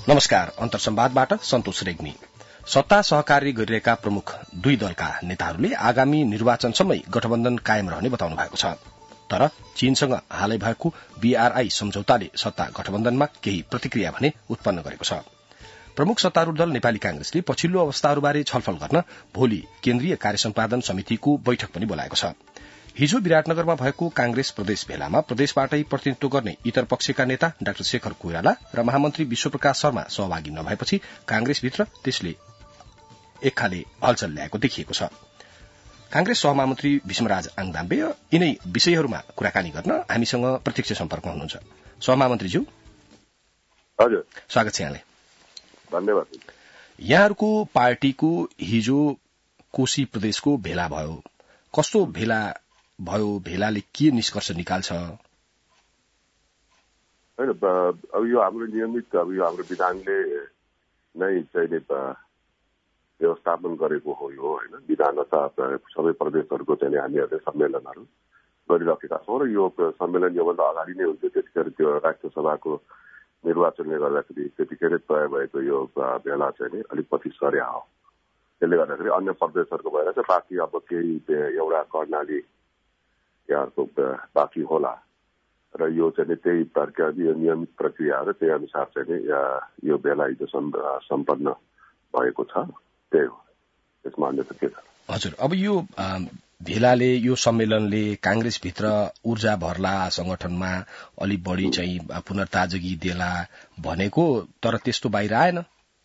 नमस्कार, अन्तर्संवादबाट सन्तोष रेग्मी। सत्ता सहकारी गरिरहेका प्रमुख दुई दलका नेताहरूले आगामी निर्वाचनसम्मै गठबन्धन कायम रहने बताउनु भएको छ। तर चीनसँग हालै भएको बीआरआई सम्झौताले सत्ता गठबन्धनमा केही प्रतिक्रिया भने उत्पन्न गरेको छ। प्रमुख सत्तारूढ़ दल नेपाली कांग्रेसले पछिल्लो अवस्थाहरूबारे छलफल गर्न भोलि केन्द्रीय कार्य सम्पादन समितिको बैठक पनि बोलाएको छ। हिजो विराटनगरमा भएको कांग्रेस प्रदेश भेलामा प्रदेशबाटै प्रतिनिधित्व गर्ने इतर पक्षका नेता डाक्टर शेखर कोइराला र महामन्त्री विश्वप्रकाश शर्मा सहभागी नभएपछि कांग्रेसभित्र त्यसले एक खाले हलचल ल्याएको देखिएको छ। कांग्रेस सहमहामन्त्री भीष्मराज आङदाम्बे यिनै विषयहरूमा कुराकानी गर्न हामीसँग प्रत्यक्ष सम्पर्कमा हुनुहुन्छ। सहमहामन्त्रीज्यू, हजुर, स्वागत छ यहाँलाई। धन्यवाद। यहाँहरूको पार्टीको हिजो कोशी प्रदेशको भेला भयो, कस्तो भेला भयो? भेलाले के निष्कर्ष निकाल्छ? होइन, अब यो हाम्रो नियमित हाम्रो विधानले नै चाहिँ व्यवस्थापन गरेको हो यो, होइन। विधान सबै प्रदेशहरूको चाहिँ हामीहरूले सम्मेलनहरू गरिराखेका छौँ र यो सम्मेलन योभन्दा अगाडि नै हुन्थ्यो। त्यतिखेर त्यो राष्ट्रिय सभाको निर्वाचनले गर्दाखेरि त्यतिखेरै तय भएको यो भेला चाहिँ अलिक पछि सर्या हो। त्यसले गर्दाखेरि अन्य प्रदेशहरूको भएर चाहिँ बाँकी अब केही एउटा कर्णाली यहाँहरूको बाँकी होला र यो चाहिँ त्यही नियमित प्रक्रिया हो र त्यही अनुसार चाहिँ यो भेला हिजो सम्पन्न भएको छ। त्यही हो, यसमा अन्य त के छ? हजुर, अब यो भेलाले, यो सम्मेलनले कांग्रेसभित्र ऊर्जा भर्ला, संगठनमा अलि बढ़ी चाहिँ पुनर्ताजगी देला भनेको, तर त्यस्तो बाहिर आएन।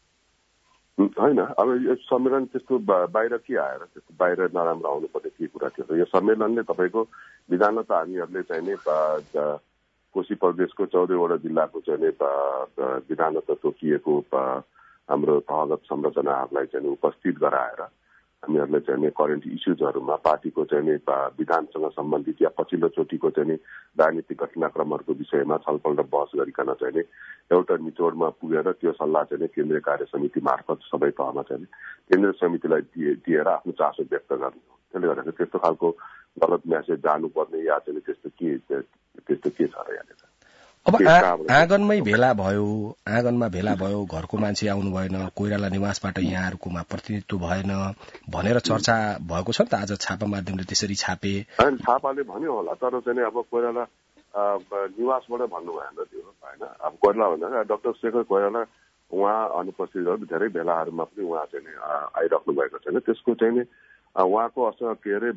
होइन, अब यो सम्मेलन त्यस्तो बाहिर के आएर त्यस्तो बाहिर नराम्रो आउनुपर्ने के कुरा थियो? यो सम्मेलनले तपाईँको विधानमा त हामीहरूले चाहिँ नि कोशी प्रदेशको 14वटा जिल्लाको चाहिँ नि विधानमा त तोकिएको हाम्रो तहगत संरचनाहरूलाई चाहिँ उपस्थित गराएर हामीहरूले चाहिँ नि करेन्ट इस्युजहरूमा पार्टीको चाहिँ नि विधानसँग सम्बन्धित या पछिल्लो चोटिको चाहिँ नि राजनीतिक घटनाक्रमहरूको विषयमा छलफल र बहस गरिकन चाहिँ नि एउटा निचोडमा पुगेर त्यो सल्लाह चाहिँ केन्द्रीय कार्य समिति मार्फत सबै तहमा चाहिँ केन्द्रीय समितिलाई दिएर आफ्नो चासो व्यक्त गर्ने हो। त्यसले गर्दाखेरि त्यस्तो खालको गलत म्यासेज जानुपर्ने या चाहिँ त्यस्तो के छ र यहाँनिर? अब आँगनमै भेला भयो, आँगनमा भेला भयो, घरको मान्छे आउनु भएन, कोइराला निवासबाट यहाँहरूकोमा प्रतिनिधित्व भएन भनेर चर्चा भएको छ नि त। आज छापा माध्यमले त्यसरी छापे, छापाले भन्यो होला, तर चाहिँ अब कोइराला निवासबाट भन्नु भएन त्यो, होइन। अब कोइराला भन्दा डाक्टर शेखर कोइराला उहाँ अनुपस्थित धेरै भेलाहरूमा पनि उहाँ चाहिँ आइराख्नु भएको छैन। त्यसको चाहिँ उहाँको के अरे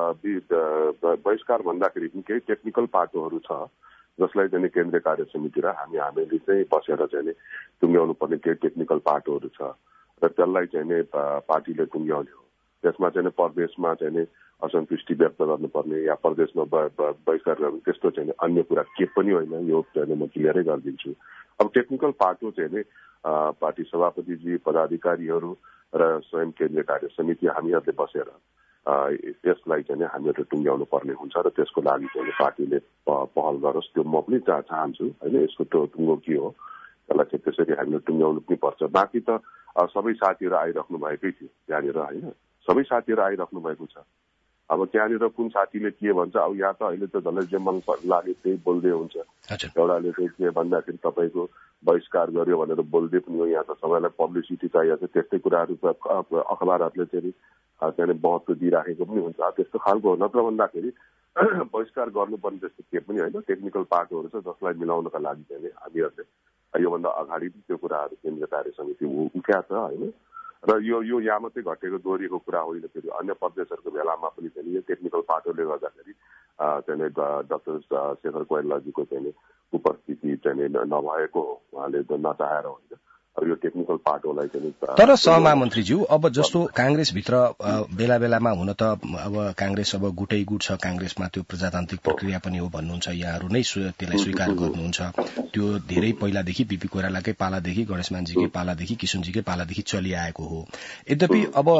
बहिष्कार भन्दाखेरि पनि केही टेक्निकल पाटोहरू छ जसलाई चाहिँ केन्द्रीय कार्य समिति र हामीले चाहिँ बसेर चाहिँ टुङ्ग्याउनु पर्ने केही टेक्निकल पाटोहरू छ र त्यसलाई चाहिँ पार्टीले टुङ्ग्याउने हो। त्यसमा चाहिँ प्रदेशमा चाहिँ असन्तुष्टि व्यक्त गर्नुपर्ने या प्रदेशमा बहिष्कार गर्नु, त्यस्तो चाहिँ अन्य कुरा के पनि होइन। यो चाहिँ म क्लियरै गरिदिन्छु। अब टेक्निकल पाटो चाहिँ पार्टी सभापतिजी, पदाधिकारीहरू र स्वयं केन्द्रीय कार्य समिति हामीहरूले बसेर यसलाई चाहिँ हामीहरूले टुङ्ग्याउनु पर्ने हुन्छ र त्यसको लागि चाहिँ पार्टीले पहल गरोस्। त्यो म पनि चाहन्छु, होइन। यसको टुङ्गो के हो त्यसलाई चाहिँ त्यसरी हामीले टुङ्ग्याउनु पनि पर्छ। बाँकी त सबै साथीहरू आइराख्नु भएकै थियो त्यहाँनिर, होइन। सबै साथीहरू आइराख्नु भएको छ। अब त्यहाँनिर कुन साथीले के भन्छ, अब यहाँ त अहिले त झन् जे मन लाग्यो त्यही बोल्दै हुन्छ। एउटाले चाहिँ के भन्दाखेरि तपाईँको बहिष्कार गर्यो भनेर बोल्दै पनि हो। यहाँ त सबैलाई पब्लिसिटी चाहिएको छ, त्यस्तै कुराहरू अखबारहरूले चाहिँ महत्त्व दिइराखेको पनि हुन्छ। त्यस्तो खालको हो। नत्र भन्दाखेरि बहिष्कार गर्नुपर्ने त्यस्तो के पनि होइन। टेक्निकल पाटोहरू छ जसलाई मिलाउनका लागि चाहिँ हामीहरूले योभन्दा अगाडि त्यो कुराहरू केन्द्रीय कार्य समिति उठाएको छ, होइन। र यो यहाँ मात्रै घटेको दोहोरिएको कुरा होइन। फेरि अन्य प्रदेशहरूको बेलामा पनि चाहिँ यो टेक्निकल पाटोले गर्दाखेरि चाहिँ डाक्टर शेखर कोइरालाजीको चाहिँ उपस्थिति चाहिँ नभएको हो। उहाँले नचाहेर होइन। अब यो टेक्निकल पाटोलाई चाहिँ तर सहमहामन्त्रीज्यू, अब जस्तो कांग्रेसभित्र बेला बेलामा हुन त अब कांग्रेस अब गुटै गुट छ, कांग्रेसमा त्यो प्रजातान्त्रिक प्रक्रिया पनि हो भन्नुहुन्छ। यहाँहरू नै त्यसलाई स्वीकार गर्नुहुन्छ। त्यो धेरै पहिलादेखि बीपी कोइरालाकै पालादेखि, गणेशमानजीकै पालादेखि, किशुनजीकै पालादेखि चलिआएको हो। यद्यपि अब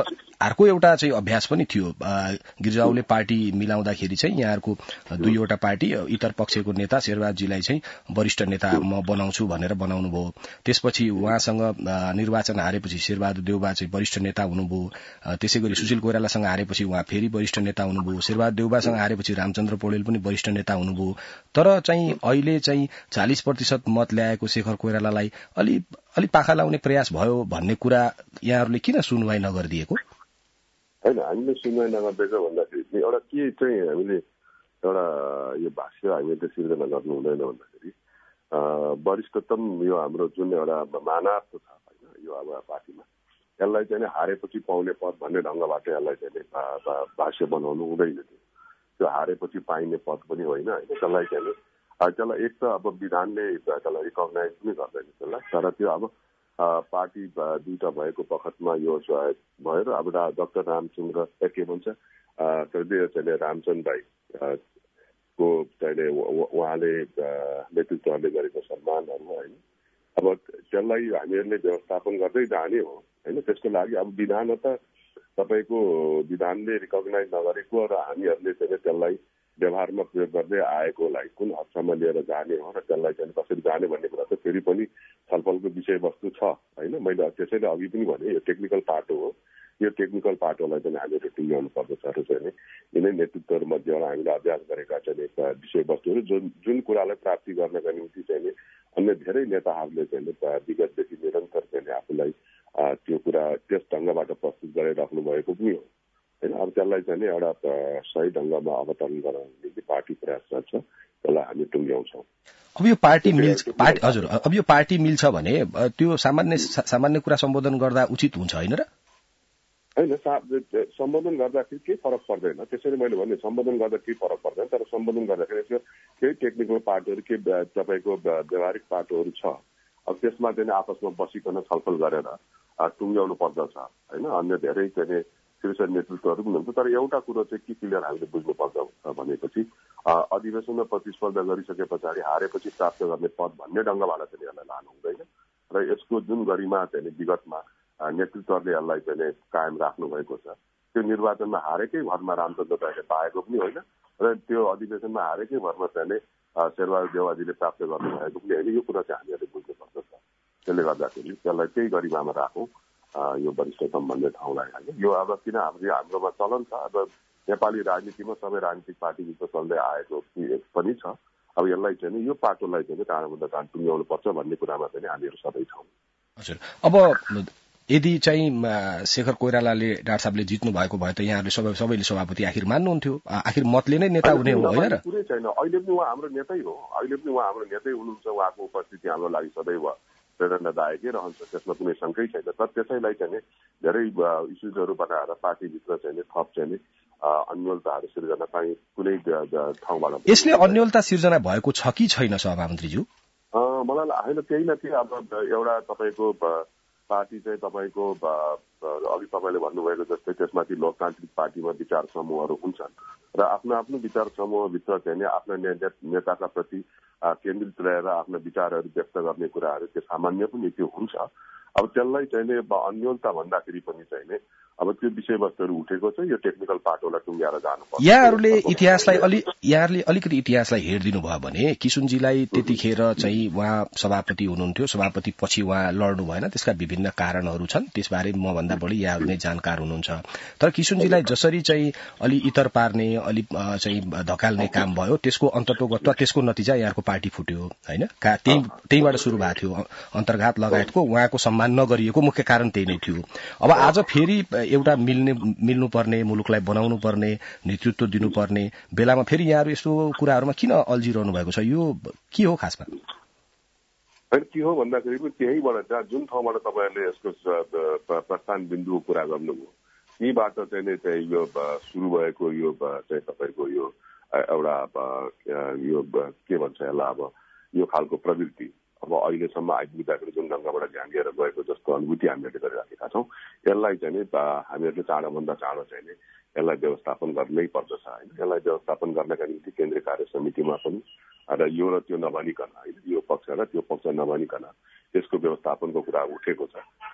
अर्को एउटा चाहिँ अभ्यास पनि थियो। गिरिजाउले पार्टी मिलाउँदाखेरि चाहिँ यहाँहरूको दुईवटा पार्टी इतर पक्षको नेता शेरबहादुरजीलाई चाहिँ वरिष्ठ नेता म बनाउँछु भनेर बनाउनु भयो। त्यसपछि उहाँसँग निर्वाचन हारेपछि शेरबहादुर देउबा चाहिँ वरिष्ठ नेता हुनुभयो। त्यसै गरी सुशील कोइरालासँग हारेपछि उहाँ फेरि वरिष्ठ नेता हुनुभयो। शेरबहादुर देउबासँग हारेपछि रामचन्द्र पौडेल पनि वरिष्ठ नेता हुनुभयो। तर चाहिँ अहिले चाहिँ 40% मत ल्याएको शेखर कोइरालालाई अलि पाखा लाउने प्रयास भयो भन्ने कुरा यहाँहरूले किन सुनवाई नगरिदिएको? होइन, हामीले सुनवाई नगरिदिएको भन्दाखेरि एउटा के चाहिँ हामीले एउटा यो भाष्य हामीले सिर्जना गर्नु हुँदैन भन्दाखेरि वरिष्ठतम यो हाम्रो जुन एउटा मानव छ होइन, यो अब पार्टीमा यसलाई चाहिँ हारेपछि पाउने पद भन्ने ढङ्गबाट यसलाई चाहिँ भाष्य बनाउनु हुँदैन थियो। त्यो हारेपछि पाइने पद पनि होइन त्यसलाई चाहिँ त्यसलाई एक त अब विधानले त्यसलाई रिकगनाइज पनि गर्दैन त्यसलाई। तर त्यो अब पार्टी दुईटा भएको बखतमा यो भयो र अब डाक्टर रामचन्द्र के भन्छ चाहिँ रामचन्द्र राई को चाहिँ उहाँले नेतृत्वले गरेको सम्मानहरू होइन, अब त्यसलाई हामीहरूले व्यवस्थापन गर्दै जाने हो होइन। त्यसको लागि अब विधान त तपाईँको विधानले रिकगनाइज नगरेको र हामीहरूले चाहिँ त्यसलाई व्यवहारमा प्रयोग गर्दै आएकोलाई कुन हदसम्म लिएर जाने हो र त्यसलाई चाहिँ कसरी जाने भन्ने कुरा त फेरि पनि छलफलको विषयवस्तु छ होइन। मैले त्यसैले अघि पनि भने यो टेक्निकल पाटो हो। यो टेक्निकल पाटोलाई चाहिँ हामीले टुङ्ग्याउनु पर्दछ र चाहिँ यिनै नेतृत्वहरूमध्येबाट हामीले अभ्यास गरेका चाहिँ विषयवस्तुहरू जुन कुरालाई प्राप्ति गर्नका निम्ति चाहिँ अन्य धेरै नेताहरूले चाहिँ विगतदेखि निरन्तर चाहिँ आफूलाई त्यो कुरा त्यस ढङ्गबाट प्रस्तुत गरिराख्नु भएको पनि हो होइन। अब त्यसलाई चाहिँ एउटा सही ढङ्गमा अवतरण गराउनको निम्ति पार्टी प्रयासरत छ, त्यसलाई हामी टुङ्ग्याउँछौँ। अब यो पार्टी मिल्छ भने त्यो सामान्य कुरा सम्बोधन गर्दा उचित हुन्छ होइन र? होइन, सम्बोधन गर्दाखेरि केही फरक पर्दैन। त्यसरी मैले भने सम्बोधन गर्दा केही फरक पर्दैन। तर सम्बोधन गर्दाखेरि केही टेक्निकल पार्टीहरू केही तपाईँको व्यवहारिक पार्टीहरू छ, अब त्यसमा चाहिँ आपसमा बसिकन छलफल गरेर टुङ्ग्याउनु पर्दछ होइन। अन्य धेरै चाहिँ शीर्ष नेतृत्वहरू पनि हुन्छ। तर एउटा कुरो चाहिँ के क्लियर हामीले बुझ्नुपर्छ भनेपछि अधिवेशनमा प्रतिस्पर्धा गरिसके पछाडि हारेपछि प्राप्त गर्ने पद भन्ने ढङ्गबाट चाहिँ यसलाई लानु हुँदैन र यसको जुन गरिमा चाहिँ विगतमा नेतृत्वले यसलाई चाहिँ कायम राख्नु भएको छ। त्यो निर्वाचनमा हारेकै भरमा रामचन्द्र राईले पाएको पनि होइन र त्यो अधिवेशनमा हारेकै भरमा चाहिँ शेरबहादुर देउवाजीले प्राप्त गर्नुभएको पनि होइन। यो कुरा चाहिँ हामीहरूले बुझ्नुपर्छ। त्यसले गर्दाखेरि त्यसलाई त्यही गरिमामा राखौँ यो वरिष्ठतम भन्ने ठाउँलाई होइन। यो अब किन हाम्रोमा चलन छ, अब नेपाली राजनीतिमा सबै राजनीतिक पार्टीभित्र चल्दै आएको पनि छ। अब यसलाई चाहिँ यो पाटोलाई चाहिँ टाढाभन्दा टाढा टुङ्ग्याउनु पर्छ भन्ने कुरामा चाहिँ हामीहरू सबै छौँ। हजुर, अब यदि चाहिँ शेखर कोइरालाले डाक्टर साहबले जित्नु भएको भए त यहाँहरूले सबैले सभापति आखिर मान्नुहुन्थ्यो, आखिर मतले नै नेता हुने हो होइन र? कुरै छैन, अहिले पनि उहाँ हाम्रो नेतै हो, अहिले पनि उहाँ हाम्रो नेतै हुनुहुन्छ। उहाँको उपस्थिति हाम्रो लागि सदैव प्रेरणादायकै रहन्छ, त्यसमा कुनै शङ्कै छैन। तर त्यसैलाई चाहिँ धेरै इस्युजहरू बनाएर पार्टीभित्र चाहिँ थप चाहिँ अन्योलताहरू सिर्जना चाहिँ कुनै ठाउँबाट यसले अन्योलता सिर्जना भएको छ कि छैन सभामन्त्रीज्यू? मलाई होइन, केही न केही अब एउटा तपाईँको पार्टी चाहिँ तपाईँको अघि तपाईँले भन्नुभएको जस्तै त्यसमाथि लोकतान्त्रिक पार्टीमा विचार समूहहरू हुन्छन् र आफ्नो आफ्नो विचार समूहभित्र चाहिँ आफ्ना नेताका प्रति केन्द्रित रहेर आफ्ना विचारहरू व्यक्त गर्ने कुराहरू त्यो सामान्य पनि त्यो हुन्छ। अब त्यसलाई चाहिँ अन्योलता भन्दाखेरि पनि चाहिँ अब त्यो विषयवस्तुहरू उठेको छ। यो टेक्निकल पाटोलाई टुङ्ग्याएर जानुपर्छ। यहाँहरूले अलिकति इतिहासलाई हेरिदिनु भयो भने किशुनजीलाई त्यतिखेर चाहिँ उहाँ सभापति हुनुहुन्थ्यो, सभापति पछि उहाँ लड्नु भएन, त्यसका विभिन्न कारणहरू छन्। त्यसबारे मभन्दा बढी यहाँहरू नै जानकार हुनुहुन्छ। तर किशुनजीलाई जसरी चाहिँ अलि इतर पार्ने अलि चाहिँ धकाल्ने काम भयो, त्यसको अन्तत्वगत त्यसको नतिजा यहाँको पार्टी फुट्यो होइन। त्यहीबाट सुरु भएको थियो अन्तर्घात लगायतको। उहाँको सम्मान नगरिएको मुख्य कारण त्यही नै थियो। अब आज फेरि एउटा मिल्नुपर्ने, मुलुकलाई बनाउनु पर्ने, नेतृत्व दिनुपर्ने बेलामा फेरि यहाँहरू यस्तो कुराहरूमा किन अल्झिरहनु भएको छ? यो के हो खासमा? के हो भन्दाखेरि पनि त्यहीबाट जुन ठाउँबाट तपाईँहरूले यसको प्रस्थान बिन्दुको कुरा गर्नुभयो, यहीँबाट चाहिँ यो सुरु भएको यो चाहिँ तपाईँको यो एउटा यो के भन्छ यसलाई अब यो खालको प्रवृत्ति अब अहिलेसम्म आइपुग्दाखेरि जुन ढङ्गबाट झाँगिएर गएको जस्तो अनुभूति हामीहरूले गरिराखेका छौँ। यसलाई चाहिँ हामीहरूले चाँडोभन्दा चाँडो चाहिँ यसलाई व्यवस्थापन गर्नै पर्दछ होइन। यसलाई व्यवस्थापन गर्नका निम्ति केन्द्रीय कार्य समितिमा पनि र यो र त्यो नभनिकन होइन, यो पक्ष र त्यो पक्ष नभनिकन त्यसको व्यवस्थापनको कुरा उठेको छ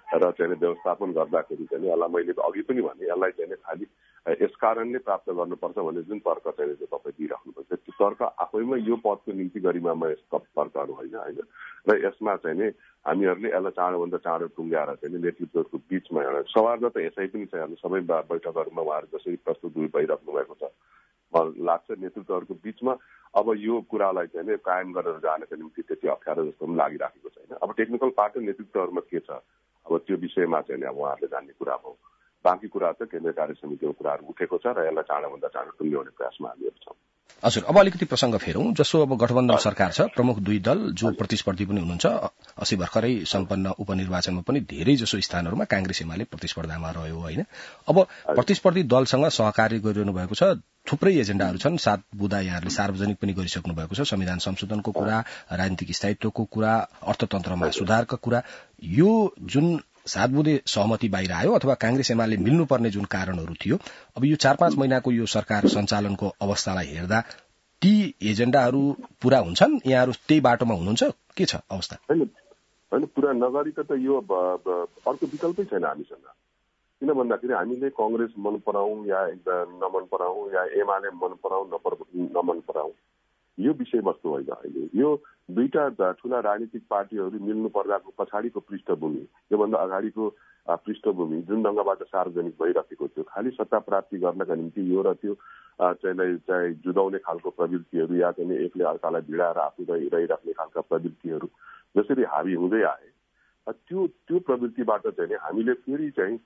र चाहिँ व्यवस्थापन गर्दाखेरि चाहिँ यसलाई मैले अघि पनि भने यसलाई चाहिँ खालि यस कारणले प्राप्त गर्नुपर्छ भन्ने जुन तर्क चाहिँ तपाईँ दिइराख्नुपर्छ त्यो तर्क आफैमा यो पदको निम्ति गरिमामा यस्तो तर्कहरू होइन र यसमा चाहिँ हामीहरूले यसलाई चाँडोभन्दा चाँडो टुङ्ग्याएर चाहिँ नेतृत्वको बीचमा एउटा सवाल त यसै पनि छ सबै बैठकहरूमा उहाँहरू जसरी प्रस्तुत भइराख्नु भएको छ लाग्छ नेतृत्वहरूको बीचमा अब यो कुरालाई चाहिँ कायम गरेर जानको निम्ति त्यति अप्ठ्यारो जस्तो पनि लागिराखेको छैन। अब टेक्निकल पार्टी नेतृत्वहरूमा के छ अब त्यो विषयमा चाहिँ अब उहाँहरूले जान्ने कुरा हो। बाँकी कुरा त केन्द्रीय कार्य समितिको कुराहरू उठेको छ र यसलाई चाँडोभन्दा चाँडो टुङ्ग्याउने प्रयासमा हामीहरू छौँ। हजुर, अब अलिकति प्रसंग फेरौं। जसो अब गठबन्धन सरकार छ, प्रमुख दुई दल जो प्रतिस्पर्धी पनि हुनुहुन्छ, अस्ति भर्खरै सम्पन्न उपनिर्वाचनमा पनि धेरै जसो स्थानहरूमा कांग्रेस एमाले प्रतिस्पर्धामा रह्यो होइन। अब प्रतिस्पर्धी दलसँग सहकार्य गरिरहनु भएको छ, थुप्रै एजेन्डाहरू छन्, 7 बुँदा यहाँहरूले सार्वजनिक पनि गरिसक्नु भएको छ, संविधान संशोधनको कुरा, राजनीतिक स्थायित्वको कुरा, अर्थतन्त्रमा सुधारका कुरा। यो जुन 7 बुँदे सहमति बाहिर आयो अथवा कांग्रेस एमाले मिल्नुपर्ने जुन कारणहरू थियो, अब यो 4-5 महिनाको यो सरकार सञ्चालनको अवस्थालाई हेर्दा ती एजेन्डाहरू पूरा हुन्छन्? यहाँहरू त्यही बाटोमा हुनुहुन्छ? के छ अवस्था? होइन, पूरा नगरिक त यो अर्को विकल्पै छैन हामीसँग। किन भन्दाखेरि हामीले कांग्रेस मन पराउँ या नमन पराउँ या एमाले मन पराउँ नमन पराउँ, यो विषयवस्तु होइन। अहिले यो दुईटा ठूला राजनीतिक पार्टीहरू मिल्नु पर्दाको पछाडिको पृष्ठभूमि, योभन्दा अगाडिको पृष्ठभूमि जुन ढङ्गबाट सार्वजनिक भइरहेको थियो, खालि सत्ता प्राप्ति गर्नका निम्ति यो र त्यो चाहिँ जुदाउने खालको प्रवृत्तिहरू या चाहिँ एकले अर्कालाई भिडाएर आफू रहिराख्ने खालका प्रवृत्तिहरू जसरी हावी हुँदै आए, त्यो प्रवृत्तिबाट चाहिँ हामीले फेरि चाहिँ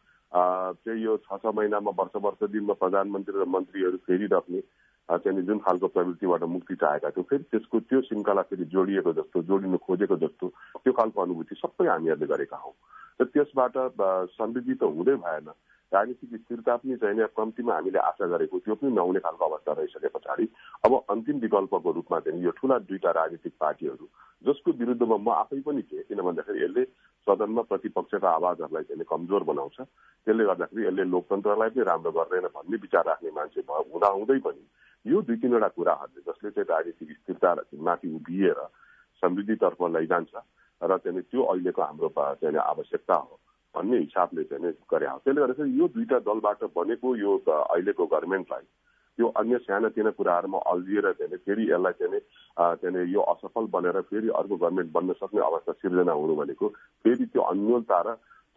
यो 6-6 महिनामा वर्ष दिनमा प्रधानमन्त्री र मन्त्रीहरू फेरिराख्ने चाहिँ जुन खालको प्रवृत्तिबाट मुक्ति चाहेका थियौँ, फेरि त्यसको त्यो श्रृङ्खला फेरि जोडिएको जस्तो, जोडिनु खोजेको जस्तो त्यो खालको अनुभूति सबै हामीहरूले गरेका हौँ। र त्यसबाट समृद्धि त हुँदै भएन, राजनीतिक स्थिरता पनि चाहिँ कम्तीमा हामीले आशा गरेको त्यो पनि नहुने खालको अवस्था रहिसके पछाडि अब अन्तिम विकल्पको रूपमा चाहिँ यो ठूला दुईटा राजनीतिक पार्टीहरू जसको विरुद्धमा म आफै पनि थिएँ, किन भन्दाखेरि यसले सदनमा प्रतिपक्षका आवाजहरूलाई चाहिँ कमजोर बनाउँछ, त्यसले गर्दाखेरि यसले लोकतन्त्रलाई पनि राम्रो गर्दैन भन्ने विचार राख्ने मान्छे हुँदै पनि यो 2-3वटा कुराहरूले जसले चाहिँ राजनीतिक स्थिरता माथि उभिएर समृद्धितर्फ लैजान्छ र चाहिँ त्यो अहिलेको हाम्रो चाहिँ आवश्यकता हो भन्ने हिसाबले चाहिँ गरे हो। त्यसले गर्दाखेरि यो दुईटा दलबाट बनेको यो अहिलेको गभर्मेन्टलाई त्यो अन्य सानातिना कुराहरूमा अल्झिएर चाहिँ फेरि यसलाई चाहिँ यो असफल बनेर फेरि अर्को गभर्मेन्ट बन्न सक्ने अवस्था सिर्जना हुनु भनेको फेरि त्यो अन्योलता र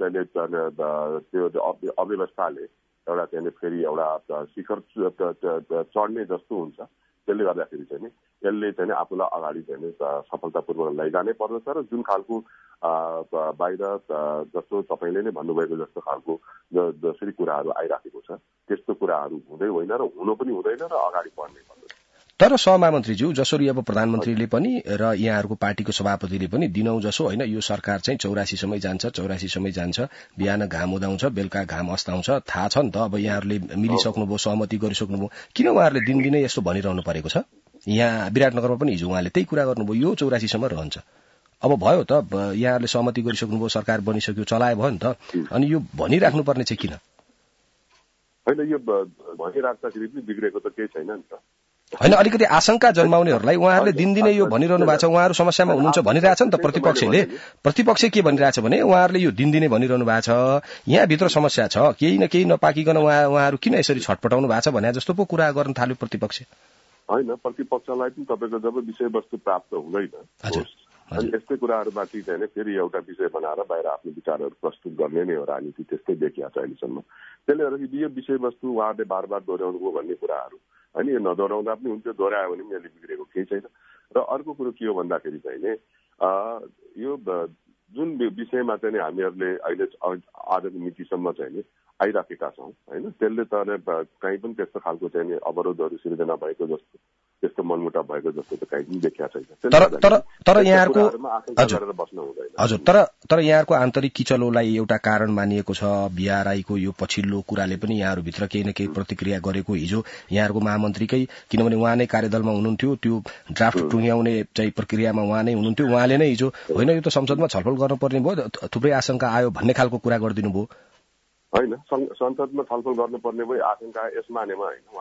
त्यो अव्यवस्थाले एउटा चाहिँ फेरि एउटा शिखर चढ्ने जस्तो हुन्छ। त्यसले गर्दाखेरि चाहिँ यसले चाहिँ आफूलाई अगाडि चाहिँ सफलतापूर्वक लैजानै पर्दछ र जुन खालको बाहिर जस्तो तपाईँले नै भन्नुभएको जस्तो खालको जसरी कुराहरू आइराखेको छ त्यस्तो कुराहरू हुँदै होइन र हुनु पनि हुँदैन र अगाडि बढ्नै पर्दछ। तर सहमन्त्रीज्यू, जसरी अब प्रधानमन्त्रीले पनि र यहाँहरूको पार्टीको सभापतिले पनि दिनौं जसो होइन यो सरकार चाहिँ 84 सम्मै जान्छ, बिहान घाम उदाउँछ, बेलुका घाम अस्ताउँछ, थाहा छ नि त। अब यहाँहरूले मिलिसक्नुभयो, सहमति गरिसक्नुभयो, किन उहाँहरूले दिनदिनै यस्तो भनिरहनु परेको छ? यहाँ विराटनगरमा पनि हिजो उहाँले त्यही कुरा गर्नुभयो, यो 84 सम्म रहन्छ। अब भयो त, यहाँहरूले सहमति गरिसक्नुभयो, सरकार बनिसक्यो, चलाए भयो नि त, अनि यो भनिराख्नुपर्ने चाहिँ किन? होइन, यो भनिराख्दाखेरि पनि बिग्रेको त केही छैन नि त। होइन, अलिकति आशंका जन्माउनेहरूलाई उहाँहरूले दिनदिनै यो भनिरहनु भएको छ, उहाँहरू समस्यामा हुनुहुन्छ भनिरहेछ नि त। प्रतिपक्ष के भनिरहेछ भने उहाँहरूले यो दिनदिनै भनिरहनु भएको छ, यहाँभित्र समस्या छ, केही न केही नपाकिकन उहाँहरू किन यसरी छटपटाउनु भएको छ भने जस्तो पो कुरा गर्न थाल्यो प्रतिपक्ष। होइन, प्रतिपक्षलाई पनि तपाईँको जब विषयवस्तु प्राप्त हुँदैन अनि यस्तै कुराहरूमाथि चाहिँ फेरि एउटा विषय बनाएर बाहिर आफ्नो विचारहरू प्रस्तुत गर्ने नै हो राजनीति, त्यस्तै देखिया छ अहिलेसम्म। त्यसले गर्दाखेरि यो विषयवस्तु उहाँहरूले बार दोहोऱ्याउनुभयो भन्ने कुराहरू होइन, यो नदोहोऱ्याउँदा पनि हुन्थ्यो, दोहोऱ्यायो भने पनि यसले बिग्रेको केही छैन। र अर्को कुरो के हो भन्दाखेरि चाहिँ यो जुन विषयमा चाहिँ हामीहरूले अहिले आजको मितिसम्म चाहिँ आइराखेका छौँ होइन, त्यसले त कहीँ पनि त्यस्तो खालको चाहिँ अवरोधहरू सिर्जना भएको जस्तो, त्यस्तो मनमुटाव भएको जस्तो त कहीँ पनि देखिया छैन। तर यहाँहरूको हजुर, तर यहाँहरूको आन्तरिक किचलोलाई एउटा कारण मानिएको छ। बीआरआईको यो पछिल्लो कुराले पनि यहाँहरूभित्र केही न केही प्रतिक्रिया गरेको हिजो यहाँहरूको महामन्त्रीकै, किनभने उहाँ नै कार्यदलमा हुनुहुन्थ्यो, त्यो ड्राफ्ट टुङ्ग्याउने चाहिँ प्रक्रियामा उहाँ नै हुनुहुन्थ्यो, उहाँले नै हिजो होइन यो त संसदमा छलफल गर्नुपर्ने भयो, थुप्रै आशंका आयो भन्ने खालको कुरा गरिदिनु भयो। होइन, संसदमा छलफल गर्नुपर्ने भयो आशंका यस मानेमा होइन, उहाँले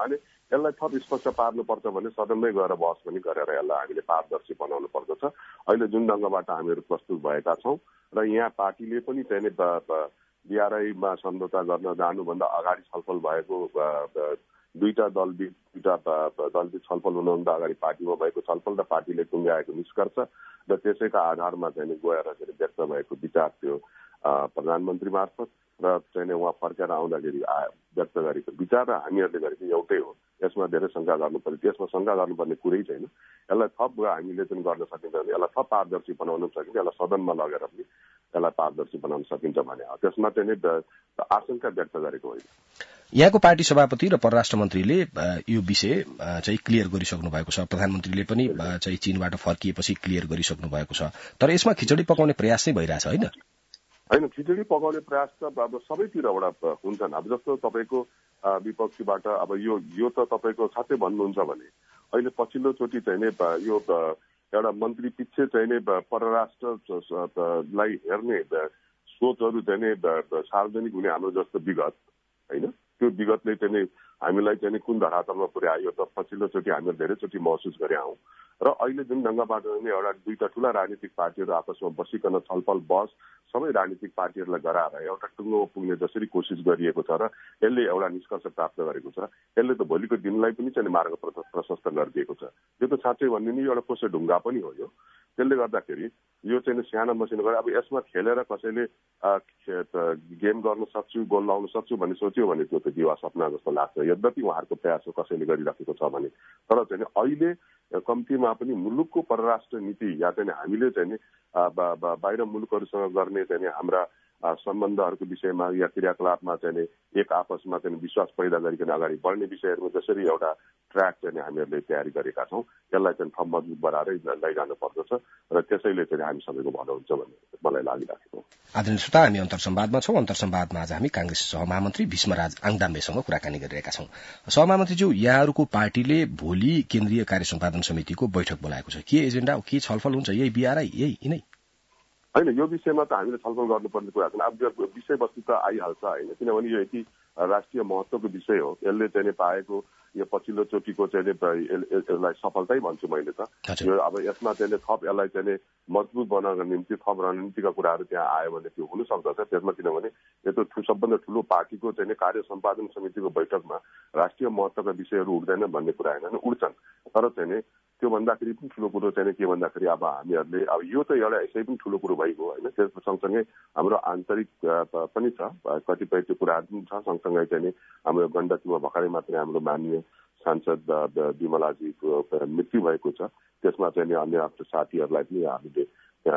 यसलाई थप स्पष्ट पार्नुपर्छ भने सदनमै गएर बहस पनि गरेर यसलाई हामीले पारदर्शी बनाउनु पर्दछ। अहिले जुन ढङ्गबाट हामीहरू प्रस्तुत भएका छौँ र यहाँ पार्टीले पनि चाहिँ DRI-मा सम्झौता गर्न जानुभन्दा अगाडि छलफल भएको दुईटा दलबीच छलफल हुनुभन्दा अगाडि पार्टीमा भएको छलफल र पार्टीले टुङ्ग्याएको निष्कर्ष र त्यसैका आधारमा चाहिँ गएर व्यक्त भएको विचार थियो प्रधानमन्त्री मार्फत र चाहिँ उहाँ फर्केर आउँदाखेरि व्यक्त गरेको विचार र हामीहरूले गरेको एउटै हो। यसमा धेरै शङ्का गर्नुपर्ने, त्यसमा शङ्का गर्नुपर्ने कुरै छैन। यसलाई थप हामीले चाहिँ गर्न सकिन्छ भने यसलाई थप पारदर्शी बनाउन सकिन्छ, यसलाई सदनमा लगेर पनि यसलाई पारदर्शी बनाउन सकिन्छ भने त्यसमा चाहिँ आशंका व्यक्त गरेको होइन। यहाँको पार्टी सभापति र परराष्ट्र मन्त्रीले यो विषय चाहिँ क्लियर गरिसक्नु भएको छ। प्रधानमन्त्रीले पनि चाहिँ चीनबाट फर्किएपछि क्लियर गरिसक्नु भएको छ। तर यसमा खिचडी पकाउने प्रयास चाहिँ भइरहेछ होइन? होइन, खिचडी पकाउने प्रयास त अब सबैतिरबाट हुन्छन्। अब जस्तो तपाईँको विपक्षीबाट अब यो त तपाईँको साँच्चै भन्नुहुन्छ भने अहिले पछिल्लोचोटि चाहिँ यो एउटा मन्त्री पछि चाहिँ परराष्ट्रलाई हेर्ने सोचहरू चाहिँ सार्वजनिक हुने हाम्रो जस्तो विगत होइन, त्यो विगतले चाहिँ हामीलाई चाहिँ कुन धरातलमा पुर्यायो त पछिल्लोचोटि हामीले धेरैचोटि महसुस गरे हौँ। र अहिले जुन ढङ्गबाट एउटा दुईटा ठुला राजनीतिक पार्टीहरू आपसमा बसिकन छलफल बहस सबै राजनीतिक पार्टीहरूलाई गराएर एउटा टुङ्गोमा पुग्ने जसरी कोसिस गरिएको छ र यसले एउटा निष्कर्ष प्राप्त गरेको छ, यसले त भोलिको दिनलाई पनि चाहिँ मार्ग प्रशस्त गरिदिएको छ। यो त साँच्चै भन्ने नि एउटा कोसे ढुङ्गा पनि हो यो। त्यसले गर्दाखेरि यो चाहिँ सानो मसिनो गरे अब यसमा खेलेर कसैले गेम गर्न सक्छु, गोल लाउन सक्छु भन्ने सोच्यो भने त्यो त दिवा सपना जस्तो लाग्छ। यद्यपि उहाँहरूको प्रयास कसैले गरिराखेको छ भने, तर चाहिँ अहिले कम्तीमा पनि मुलुकको परराष्ट्र नीति या चाहिँ हामीले चाहिँ बाहिर मुलुकहरूसँग गर्ने चाहिँ हाम्रा सम्बन्धहरूको विषयमा या क्रियाकलापमा चाहिँ एक आपसमा चाहिँ विश्वास पैदा गरिकन अगाडि बढ्ने विषयहरूमा जसरी एउटा ट्र्याक चाहिँ हामीहरूले तयारी गरेका छौँ त्यसलाई चाहिँ थप मजबुत बनाएरै लैजानु पर्दछ र त्यसैले चाहिँ हामी सबैको भलो हुन्छ भन्ने मलाई लागिरहेको। आदरणीय श्रोता, हामी अन्तर्संवादमा छौं। अन्तर्संवादमा आज हामी कांग्रेस सहमहामन्त्री भीष्मराज आङदाम्बेसँग कुराकानी गरिरहेका छौं। सहमहामन्त्रीज्यू, यहाँहरूको पार्टीले भोलि केन्द्रीय कार्य सम्पादन समितिको बैठक बोलाएको छ। के एजेन्डा, के छलफल हुन्छ? यही BRI यही नै होइन? यो विषयमा त हामीले छलफल गर्नुपर्ने कुरा छैन। अब विषयवस्तु त आइहाल्छ होइन, किनभने यो यति राष्ट्रिय महत्वको विषय हो। यसले चाहिँ पाएको यो पछिल्लो चोटिको चाहिँ यसलाई सफलतै भन्छु मैले त। यो अब यसमा चाहिँ थप यसलाई चाहिँ मजबुत बनाउनको निम्ति थप रणनीतिका कुराहरू त्यहाँ आयो भने त्यो हुन सक्दछ त्यसमा, किनभने यो त सबभन्दा ठुलो पार्टीको चाहिँ कार्य सम्पादन समितिको बैठकमा राष्ट्रिय महत्वका विषयहरू उठ्दैन भन्ने कुरा होइन, उठ्छन्। तर चाहिँ त्यो भन्दाखेरि पनि ठुलो कुरो चाहिँ के भन्दाखेरि अब हामीहरूले अब यो त एउटा यसै पनि ठुलो कुरो भइगयो होइन। त्यस सँगसँगै हाम्रो आन्तरिक पनि छ, कतिपय त्यो कुराहरू पनि छ। सँगसँगै चाहिँ हाम्रो गण्डकीमा भर्खरै मात्रै हाम्रो माननीय सांसद विमलाजीको मृत्यु भएको छ। त्यसमा चाहिँ अन्य आफ्नो साथीहरूलाई पनि हामीले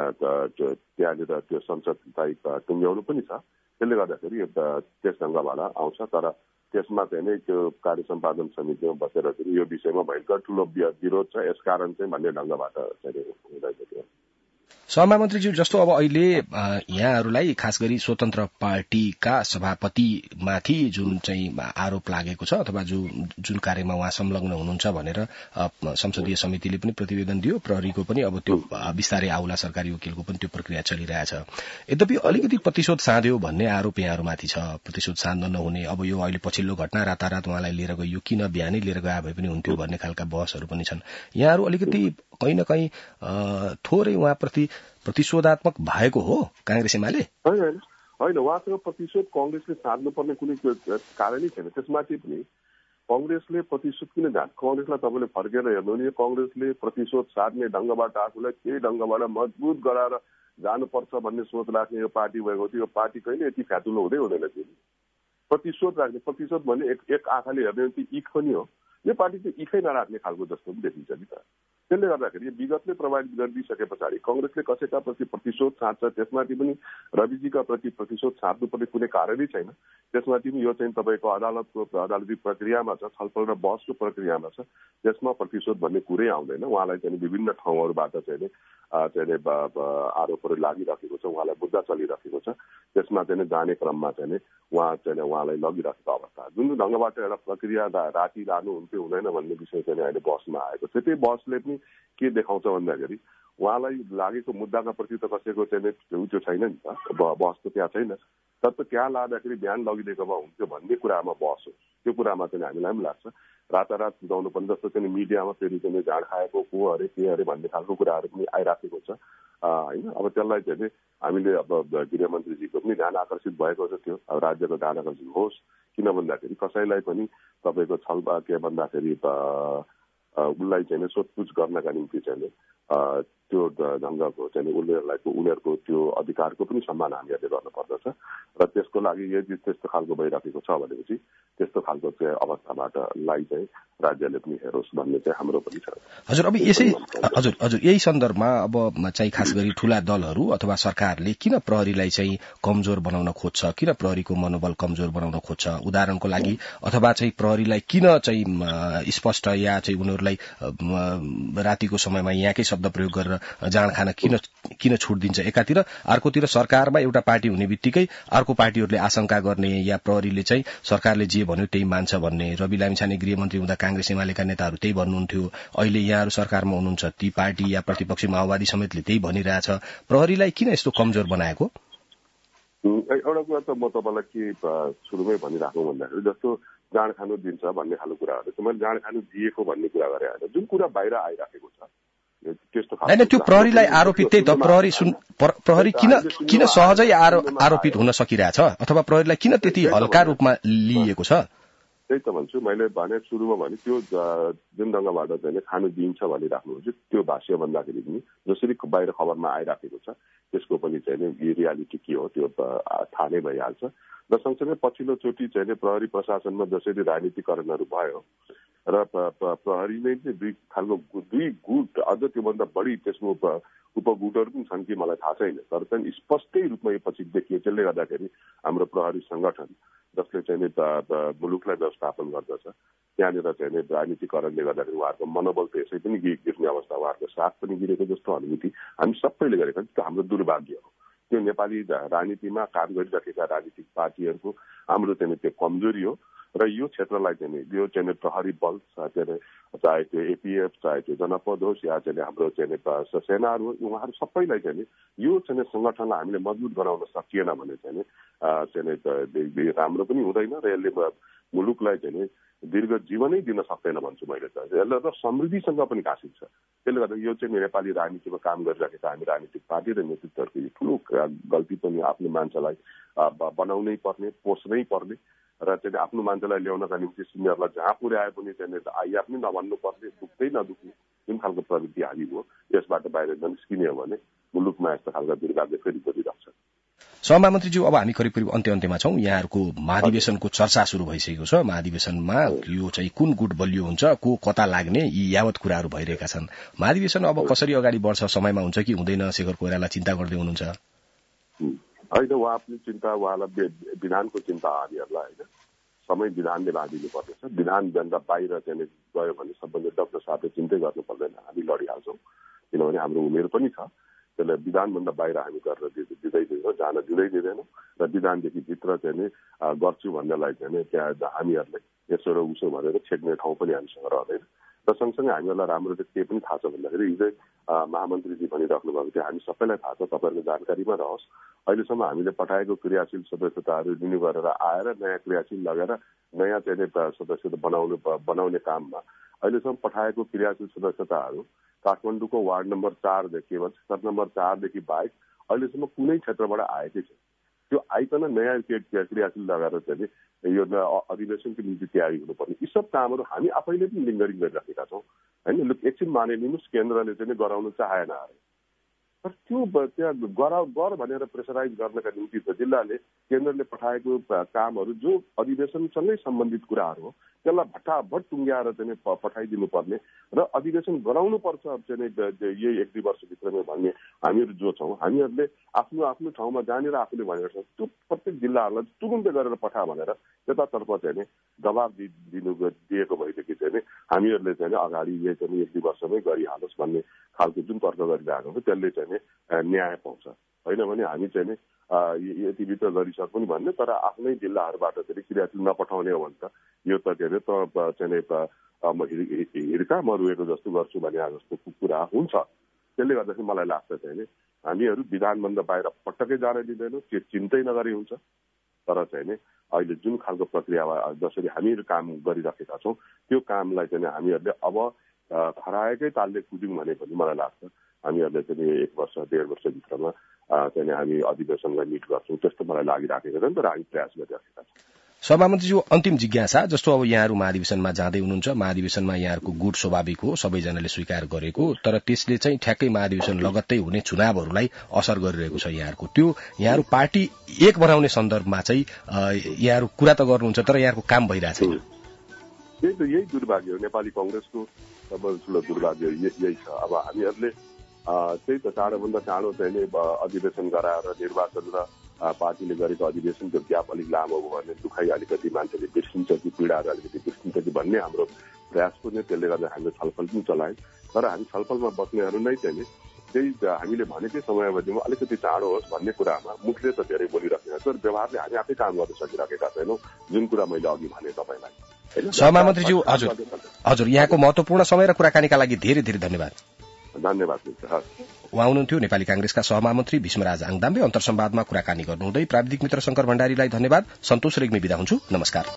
त्यहाँनिर त्यो संसदलाई टुङ्ग्याउनु पनि छ। त्यसले गर्दाखेरि त्यस ढङ्गबाट आउँछ। तर त्यसमा चाहिँ त्यो कार्य सम्पादन समितिमा बसेर यो विषयमा भयङ्कर ठुलो विरोध छ, यसकारण चाहिँ भन्ने ढङ्गबाट हुँदैछ। सहमहामन्त्रीज्यू, जस्तो अब अहिले यहाँहरूलाई खास गरी स्वतन्त्र पार्टीका सभापतिमाथि जुन चाहिँ आरोप लागेको छ अथवा जुन कार्यमा उहाँ संलग्न हुनुहुन्छ भनेर संसदीय समितिले पनि प्रतिवेदन दियो, प्रहरीको पनि अब त्यो बिस्तारै आउला, सरकारी वकिलको पनि त्यो प्रक्रिया चलिरहेछ। यद्यपि अलिकति प्रतिशोध साध्यो भन्ने आरोप यहाँहरूमाथि छ। प्रतिशोध साध्न नहुने, अब यो अहिले पछिल्लो घटना रातारात उहाँलाई लिएर गयो, किन बिहानै लिएर गए भए पनि हुन्थ्यो भन्ने खालका बहसहरू पनि छन्। यहाँहरू अलिकति कहीँ न कहीँ थोरै उहाँप्रति प्रतिशोधात्मक भएको हो कांग्रेस एमाले? होइन, उहाँसँग प्रतिशोध कांग्रेसले साध्नुपर्ने कुनै कारणै छैन। त्यसमाथि पनि कांग्रेसले प्रतिशोध किन जान्छ? कांग्रेसलाई तपाईँले फर्केर हेर्नु भने प्रतिशोध साध्ने ढङ्गबाट आफूलाई केही ढङ्गबाट मजबुत गराएर जानुपर्छ भन्ने सोच राख्ने यो पार्टी भएको थियो। यो पार्टी कहिले यति फ्यातुलो हुँदैन थियो। प्रतिशोध राख्ने, प्रतिशोध भन्ने एक आँखाले हेर्ने भने इख पनि हो। यो पार्टी चाहिँ इखै नराख्ने खालको जस्तो पनि देखिन्छ नि त। त्यसले गर्दाखेरि यो विगतले प्रभावित गरिदिइसके पछाडि कांग्रेसले कसैका प्रति प्रतिशोध साध्छ, त्यसमाथि पनि रविजीका प्रति प्रतिशोध साध्नुपर्ने कुनै कारणै छैन। त्यसमाथि पनि यो चाहिँ तपाईँको अदालती प्रक्रियामा छ, छलफल र बहसको प्रक्रियामा छ। त्यसमा प्रतिशोध भन्ने कुरै आउँदैन। उहाँलाई चाहिँ विभिन्न ठाउँहरूबाट चाहिँ आरोपहरू लागिराखेको छ, उहाँलाई मुद्दा चलिराखेको छ। त्यसमा चाहिँ जाने क्रममा चाहिँ उहाँलाई लगिराखेको अवस्था, जुन ढङ्गबाट एउटा प्रक्रिया राति लानु हुन्थ्यो हुँदैन भन्ने विषय चाहिँ अहिले बहसमा आएको छ। त्यही बहसले पनि के देखाउँछ भन्दाखेरि उहाँलाई लागेको मुद्दाका प्रति त कसैको चाहिँ त्यो छैन नि त, बहस त त्यहाँ छैन। तर त्यहाँ लाँदाखेरि बिहान लगिदिएको भए हुन्थ्यो भन्ने कुरामा बहस हो। त्यो कुरामा चाहिँ हामीलाई पनि लाग्छ रातारात बुझाउनु पर्ने जस्तो चाहिँ मिडियामा फेरि चाहिँ झाड खाएको को अरे के अरे भन्ने खालको कुराहरू पनि आइराखेको छ होइन। अब त्यसलाई चाहिँ हामीले अब गृहमन्त्रीजीको पनि ध्यान आकर्षित भएको छ त्यो अब राज्यको ध्यान आकर्षित होस् किन भन्दाखेरि कसैलाई पनि तपाईँको छल के भन्दाखेरि उसलाई चाहिँ सोधपुछ गर्नका निम्ति चाहिँ त्यो ढङ्गको चाहिँ उनीहरूको त्यो अधिकारको पनि सम्मान हामीहरूले गर्नुपर्दछ र त्यसको लागि यदि त्यस्तो खालको भइराखेको छ भनेपछि त्यस्तो खालको चाहिँ अवस्थाबाट चाहिँ राज्यले पनि हेरोस् भन्ने चाहिँ हाम्रो पनि छ। हजुर अब यसै हजुर यही सन्दर्भमा अब चाहिँ खास गरी ठूला दलहरू अथवा सरकारले किन प्रहरीलाई चाहिँ कमजोर बनाउन खोज्छ, किन प्रहरीको मनोबल कमजोर बनाउन खोज्छ? उदाहरणको लागि अथवा चाहिँ प्रहरीलाई किन चाहिँ स्पष्ट या चाहिँ उनीहरूलाई रातिको समयमा यहाँकै शब्द प्रयोग गरेर जाँड खान किन छुट दिन्छ एकातिर, अर्कोतिर सरकारमा एउटा पार्टी हुने बित्तिकै अर्को पार्टीहरूले आशंका गर्ने या प्रहरीले चाहिँ सरकारले जे भन्यो त्यही मान्छ भन्ने। रवि लामिछाने गृहमन्त्री हुँदा कांग्रेस एमालेका नेताहरू त्यही भन्नुहुन्थ्यो, अहिले यहाँहरू सरकारमा हुनुहुन्छ ती पार्टी या प्रतिपक्षी माओवादी समेतले त्यही भनिरहेछ। प्रहरीलाई किन यस्तो कमजोर बनाएको? एउटा कुरा त म तपाईँलाई के सुरुमै भनिराख्नु भन्दाखेरि जस्तो जाँड खानु दिन्छ भन्ने खालको कुराहरू चाहिँ मैले जाँड खानु दिएको भन्ने कुरा गरे होइन, जुन कुरा बाहिर आइराखेको छ त्यस्तो हैन त्यो प्रहरीलाई आरोपित त्यही त प्रहरी किन सहजै आरोपित हुन सकिरहेछ अथवा प्रहरीलाई किन त्यति हल्का रूपमा लिइएको छ? त्यही त भन्छु मैले भने सुरुमा भने त्यो जुन ढङ्गबाट चाहिँ खानु दिन्छ भनिराख्नुहुन्छ त्यो भाष्य भन्दाखेरि पनि जसरी बाहिर खबरमा आइराखेको छ त्यसको पनि चाहिँ रियालिटी के हो त्यो थाहा नै भइहाल्छ। र सँगसँगै पछिल्लो चोटि चाहिँ प्रहरी प्रशासनमा जसरी राजनीतिकरणहरू भयो र प्रहरी नै दुई गुट अझ त्योभन्दा बढी त्यसको उपगुटहरू पनि छन् कि मलाई थाहा छैन, तर चाहिँ स्पष्टै रूपमा यो पछि देखियो। त्यसले गर्दाखेरि हाम्रो प्रहरी संगठन जसले चाहिँ मुलुकलाई व्यवस्थापन गर्दछ त्यहाँनिर चाहिँ राजनीतिकरणले गर्दाखेरि उहाँहरूको मनोबल त यसै पनि गिर्ने अवस्था, उहाँहरूको साथ पनि गिरेको जस्तो अनुभूति हामी सबैले गरेका त्यो हाम्रो दुर्भाग्य हो। त्यो नेपाली राजनीतिमा काम गरिरहेका राजनीतिक पार्टीहरूको हाम्रो चाहिँ त्यो कमजोरी हो र यो क्षेत्रलाई चाहिँ यो चाहिँ प्रहरी बल चाहे त्यो एपीएफ चाहे त्यो जनपद होस् या चाहिँ हाम्रो चाहिँ सेनाहरू उहाँहरू सबैलाई चाहिँ यो चाहिँ संगठनलाई हामीले मजबुत बनाउन सकिएन भने चाहिँ राम्रो पनि हुँदैन र यसले मुलुकलाई चाहिँ दीर्घ जीवनै दिन सक्दैन भन्छु मैले त। यसले त समृद्धिसँग पनि घाँसिन्छ। त्यसले गर्दा यो चाहिँ नेपाली राजनीतिमा काम गरिरहेका हामी राजनीतिक पार्टी र नेतृत्वहरूको यो ठुलो गल्ती पनि आफ्नो मान्छेलाई बनाउनै पर्ने पोस्नै पर्ने र चाहिँ आफ्नो मान्छेलाई ल्याउनका निम्ति सिनियरलाई जहाँ पुर्याए पनि चाहिँ आइया पनि नभन्नु पर्ने दुख्दै नदुख्ने जुन खालको प्रवृत्ति हामी हो यसबाट बाहिर निस्किने हो भने मुलुकमा यस्तो खालका दुर्भाग्य फेरि गरिरहेको छ। सभामन्त्रीज्यू अब हामी करिब अन्त्यमा छौं। यहाँहरूको महाधिवेशनको चर्चा शुरू भइसकेको छ। महाधिवेशनमा यो चाहिँ कुन गुट बलियो हुन्छ, को कता लाग्ने, यी यावत कुराहरू भइरहेका छन्। महाधिवेशन अब कसरी अगाडि बढ्छ, समयमा हुन्छ कि हुँदैन, शेखर कोइराला चिन्ता गर्दै हुनुहुन्छ? होइन, उहाँ पनि चिन्ता, उहाँलाई विधानको चिन्ता हामीहरूलाई होइन, समय विधानले बाँधिनु पर्नेछ। विधानभन्दा बाहिर चाहिँ गयो भने सबैले डाक्टर साहबले चिन्तै गर्नु पर्दैन, हामी लडिहाल्छौँ किनभने हाम्रो उमेर पनि छ। त्यसलाई विधानभन्दा बाहिर हामी गरेर दिँदैनौँ, जान दिँदैनौँ र विधानदेखि भित्र चाहिँ गर्छु भन्नेलाई चाहिँ त्यहाँ हामीहरूले यसो र उसो भनेर छेक्ने ठाउँ पनि हामीसँग रहँदैन। र सँगसँगै हामीहरूलाई राम्रो के पनि थाहा छ भन्दाखेरि हिजै महामन्त्रीजी भनिराख्नु भएको थियो, हामी सबैलाई थाहा छ, तपाईँहरूको जानकारीमा रहोस्। अहिलेसम्म हामीले पठाएको क्रियाशील सदस्यताहरू रिन्यू गरेर आएर नयाँ क्रियाशील लगेर नयाँ चाहिँ सदस्यता बनाउने काममा अहिलेसम्म पठाएको क्रियाशील सदस्यताहरू काठमाडौँको वार्ड नम्बर 4देखि नम्बर 4देखि बाहेक अहिलेसम्म कुनै क्षेत्रबाट आएकै छ। त्यो आइकन नयाँ क्रियाशील लगाएर चाहिँ यो अधिवेशनको निम्ति तयारी हुनुपर्ने यी सब कामहरू हामी आफैले पनि लिङ्गरिङ गरिराखेका छौँ होइन। एकछिन मानिलिनुहोस् केन्द्रले चाहिँ गराउन चाहेन अरे, तर त्यो त्यहाँ गर भनेर प्रेसराइज गर्नका निम्ति त जिल्लाले केन्द्रले पठाएको कामहरू जो अधिवेशनसँगै सम्बन्धित कुराहरू हो त्यसलाई भट्टाभट टुङ्ग्याएर चाहिँ पठाइदिनु पर्ने र अधिवेशन गराउनु पर्छ चाहिँ यही 1-2 वर्षभित्रमै भन्ने हामीहरू जो छौँ। हामीहरूले आफ्नो आफ्नो ठाउँमा जहाँनिर आफूले भनेको छ त्यो प्रत्येक जिल्लाहरूलाई तुरुन्तै गरेर पठा भनेर त्यतातर्फ चाहिँ दबाब दिएको भएदेखि चाहिँ हामीहरूले चाहिँ अगाडि यही चाहिँ 1-2 वर्षमै गरिहालोस् भन्ने खालको जुन तर्क गरिरहेको छ त्यसले चाहिँ न्याय पाउँछ। होइन भने हामी चाहिँ यतिभित्र गरिसक्यो पनि भन्ने, तर आफ्नै जिल्लाहरूबाट चाहिँ क्रियाशील नपठाउने हो भने त यो त के अरे हिर्का म रुएको जस्तो गर्छु भने जस्तो कुरा हुन्छ। त्यसले गर्दाखेरि मलाई लाग्छ चाहिँ हामीहरू विधानभन्दा बाहिर पटक्कै जान दिँदैनौँ, त्यो चिन्तै नगरी हुन्छ। तर चाहिँ नि अहिले जुन खालको प्रक्रिया जसरी हामीहरू काम गरिराखेका छौँ त्यो कामलाई चाहिँ हामीहरूले अब खराएकै तालले कुद्यौँ भने पनि मलाई लाग्छ हामीहरूले चाहिँ 1 वर्ष 1.5 वर्षभित्रमा चाहिँ हामी अधिवेशनलाई मिट गर्छौँ त्यस्तो मलाई लागिराखेको छ नि तर हामी प्रयास गरिराखेका छौँ। सभामन्त्रीज्यू अन्तिम जिज्ञासा जस्तो अब यहाँहरू महाधिवेशनमा जाँदै हुनुहुन्छ महाधिवेशनमा यहाँहरूको गुट स्वाभाविक हो सबैजनाले स्वीकार गरेको तर त्यसले चाहिँ ठ्याक्कै महाधिवेशन लगत्तै हुने चुनावहरूलाई असर गरिरहेको छ यहाँहरूको त्यो यहाँहरू पार्टी एक बनाउने सन्दर्भमा चाहिँ यहाँहरू कुरा त गर्नुहुन्छ तर यहाँहरूको काम भइरहेको छैन। यही दुर्भाग्य हो नेपाली कांग्रेसको सबभन्दा ठुलो दुर्भाग्य यही छ। अब हामीहरूले त्यही त चाँडोभन्दा चाँडो चाहिँ अधिवेशन गराएर निर्वाचन र पार्टीले गरेको अधिवेशनको ग्याप अलिक लामो हो भने दुखाइ अलिकति मान्छेले बिर्सिन्छ कि पीडाहरू अलिकति बिर्सिन्छ कि भन्ने हाम्रो प्रयास पनि त्यसले गर्दा हामीले छलफल पनि चलायौँ तर हामी छलफलमा बस्नेहरू नै चाहिँ त्यही हामीले भनेकै समयावधिमा अलिकति चाँडो होस् भन्ने कुरामा मुखले त धेरै बोलिराखेका छौँ तर व्यवहारले हामी आफै काम गर्न सकिराखेका छैनौँ जुन कुरा मैले अघि भने तपाईँलाई। सभामन्त्रीज्यू हजुर यहाँको महत्वपूर्ण समय र कुराकानीका लागि धेरै धेरै धन्यवाद। धन्यवाद। उहाँ हुनुहुन्थ्यो नेपाली कांग्रेसका सहमन्त्री भीष्मराज आङदाम्बे। अन्तर्संवादमा कुराकानी गर्नुहुँदै प्राविधिक मित्र शंकर भण्डारीलाई धन्यवाद। सन्तोष रेग्मी बिदा हुन्छु। नमस्कार।